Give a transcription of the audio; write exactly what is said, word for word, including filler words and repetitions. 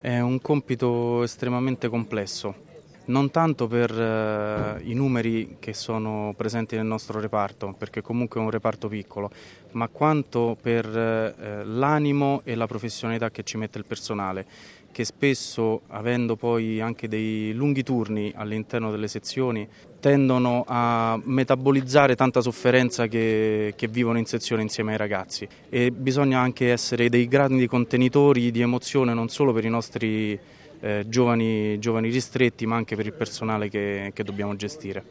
È un compito estremamente complesso, non tanto per eh, i numeri che sono presenti nel nostro reparto, perché comunque è un reparto piccolo, ma quanto per eh, l'animo e la professionalità che ci mette il personale, che spesso, avendo poi anche dei lunghi turni all'interno delle sezioni, tendono a metabolizzare tanta sofferenza che, che vivono in sezione insieme ai ragazzi, e bisogna anche essere dei grandi contenitori di emozione non solo per i nostri eh, giovani, giovani ristretti, ma anche per il personale che, che dobbiamo gestire.